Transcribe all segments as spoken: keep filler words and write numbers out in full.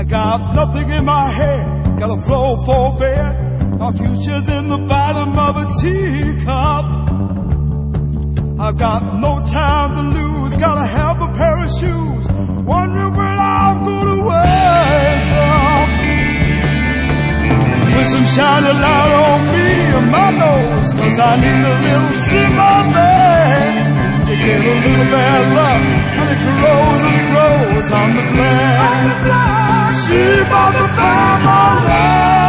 I got nothing in my head, got a flow for bed. My future's in the bottom of a teacup. I've got no time to lose, gotta have a pair of shoes, wondering when I'm gonna wear some. With some shiny light on me and my nose, cause I need a little sympathy. You get a little bad luck, and it grows and it grows. I'm the black sheep of the family.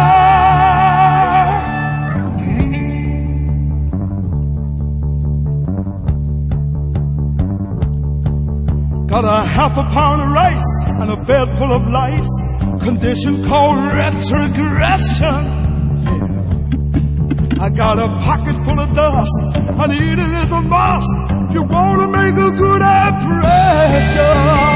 Got a half a pound of rice and a bed full of lice, condition called retrogression. Yeah. I got a pocket full of dust, I need it as a must if you want to make a good impression.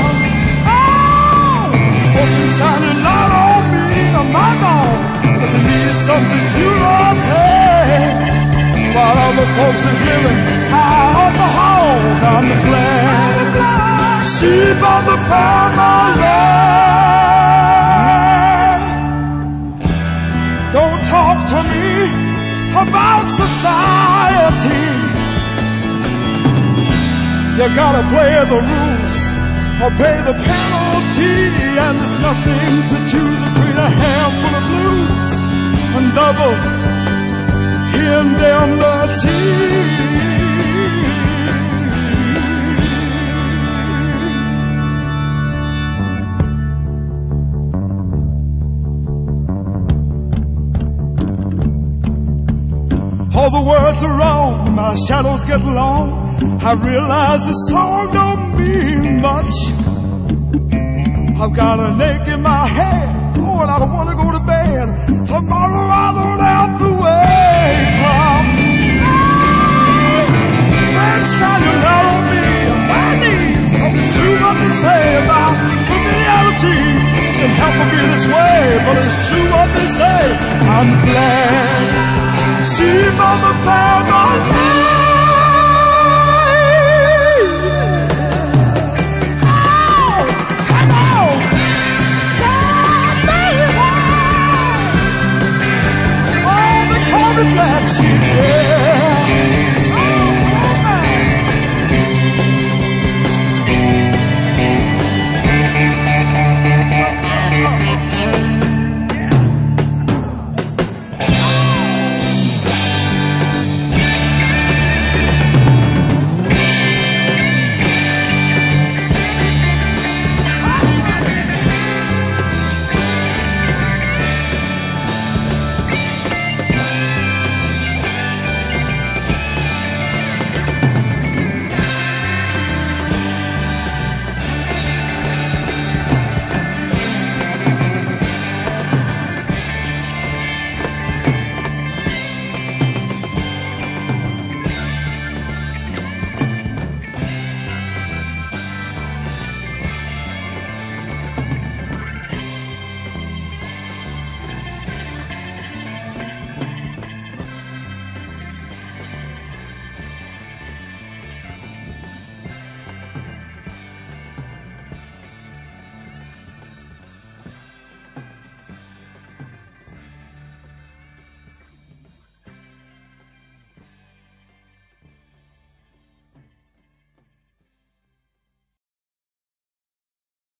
Oh, fortune shining light on me, I'm on, cause it needs some security. While other folks is living high off the hog, I'm the black sheep of the family. Don't talk to me about society. You gotta play the rules or pay the penalty, and there's nothing to choose between a handful of blues and double indemnity. All the words are wrong, my shadows get long. I realize this song don't mean much. I've got an ache in my head, oh, and I don't want to go to bed. Tomorrow I don't have to wake up. Friends shining out on me on my knees, cause it's true what they say about familiarity. It happened to be this way, but it's true what they say. I'm glad sheep of the family.